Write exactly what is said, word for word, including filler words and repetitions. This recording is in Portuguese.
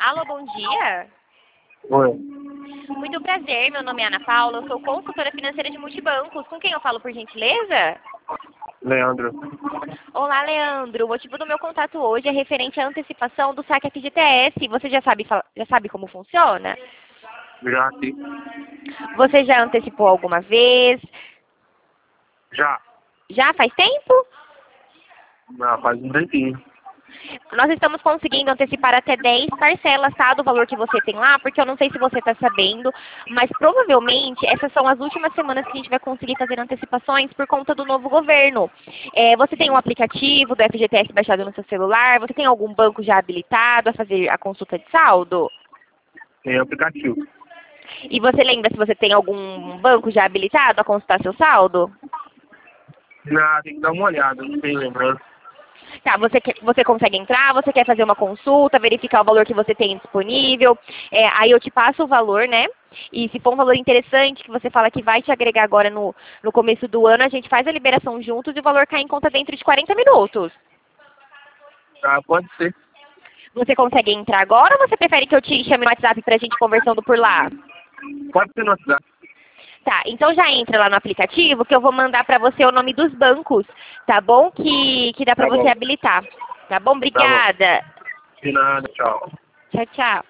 Alô, bom dia. Oi, Muito prazer, meu nome é Ana Paula, eu sou consultora financeira de multibancos. Com quem eu falo, por gentileza? Leandro. Olá, Leandro. O motivo do meu contato hoje é referente à antecipação do saque F G T S. Você já sabe, fala- já sabe como funciona? Já, sim. Você já antecipou alguma vez? Já. Já faz tempo? Ah, faz um tempinho. Nós estamos conseguindo antecipar até dez parcelas, tá? Do valor que você tem lá, porque eu não sei se você está sabendo, mas provavelmente essas são as últimas semanas que a gente vai conseguir fazer antecipações por conta do novo governo. É, você tem um aplicativo do F G T S baixado no seu celular? Você tem algum banco já habilitado a fazer a consulta de saldo? Tem aplicativo. E você lembra se você tem algum banco já habilitado a consultar seu saldo? Não, tem que dar uma olhada, não tenho lembrança. Tá, você, quer- você consegue entrar, você quer fazer uma consulta, verificar o valor que você tem disponível, é, aí eu te passo o valor, né? E se for um valor interessante, que você fala que vai te agregar agora no, no começo do ano, a gente faz a liberação juntos e o valor cai em conta dentro de quarenta minutos. Tá, pode ser. Você consegue entrar agora ou você prefere que eu te chame no WhatsApp pra gente conversando por lá? Pode ser no WhatsApp. Tá, então já entra lá no aplicativo que eu vou mandar pra você o nome dos bancos, tá bom? Que, que dá pra Tá você bom. habilitar. Tá bom? Tá bom. Obrigada. De nada, tchau. Tchau, tchau.